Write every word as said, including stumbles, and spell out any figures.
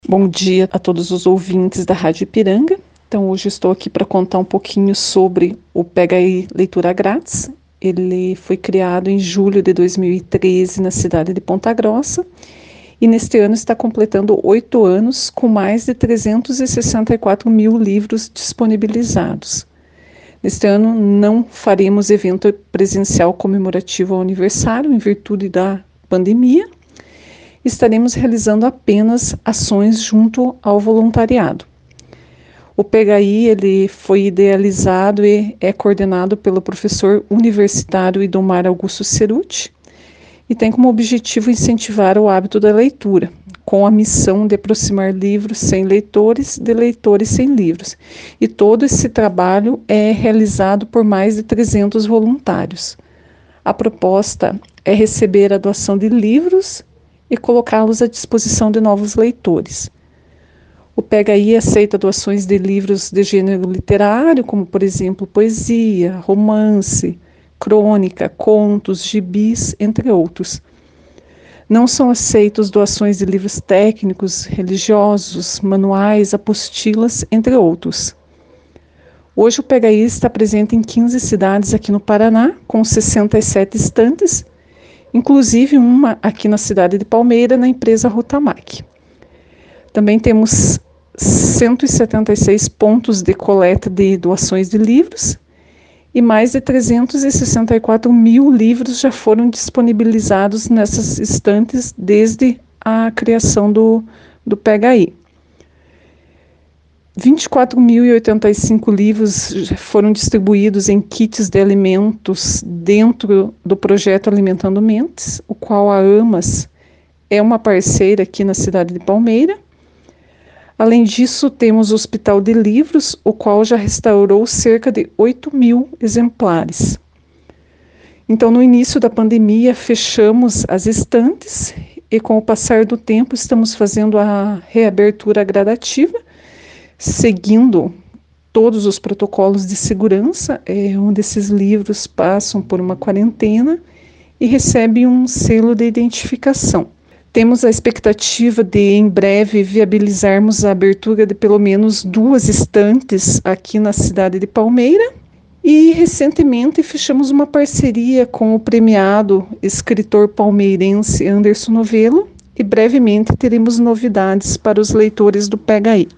Bom dia a todos os ouvintes da Rádio Ipiranga. Então, hoje estou aqui para contar um pouquinho sobre o Pega Aí Leitura Grátis. Ele foi criado em julho de dois mil e treze na cidade de Ponta Grossa e neste ano está completando oito anos com mais de trezentos e sessenta e quatro mil livros disponibilizados. Neste ano não faremos evento presencial comemorativo ao aniversário em virtude da pandemia. Estaremos realizando apenas ações junto ao voluntariado. O Pega Aí ele foi idealizado e é coordenado pelo professor universitário Idomar Augusto Cerutti e tem como objetivo incentivar o hábito da leitura, com a missão de aproximar livros sem leitores de leitores sem livros. E todo esse trabalho é realizado por mais de trezentos voluntários. A proposta é receber a doação de livros e colocá-los à disposição de novos leitores. O Pega Aí aceita doações de livros de gênero literário, como, por exemplo, poesia, romance, crônica, contos, gibis, entre outros. Não são aceitos doações de livros técnicos, religiosos, manuais, apostilas, entre outros. Hoje o Pega Aí está presente em quinze cidades aqui no Paraná, com sessenta e sete estantes, inclusive uma aqui na cidade de Palmeira, na empresa Rutamac. Também temos cento e setenta e seis pontos de coleta de doações de livros e mais de trezentos e sessenta e quatro mil livros já foram disponibilizados nessas estantes desde a criação do, do Pega Aí. vinte e quatro mil e oitenta e cinco livros foram distribuídos em kits de alimentos dentro do projeto Alimentando Mentes, o qual a AMAS é uma parceira aqui na cidade de Palmeira. Além disso, temos o Hospital de Livros, o qual já restaurou cerca de oito mil exemplares. Então, no início da pandemia, fechamos as estantes e, com o passar do tempo, estamos fazendo a reabertura gradativa, seguindo todos os protocolos de segurança, é, onde esses livros passam por uma quarentena e recebem um selo de identificação. Temos a expectativa de, em breve, viabilizarmos a abertura de pelo menos duas estantes aqui na cidade de Palmeira. E, recentemente, fechamos uma parceria com o premiado escritor palmeirense Anderson Novelo e, brevemente, teremos novidades para os leitores do Pega Aí.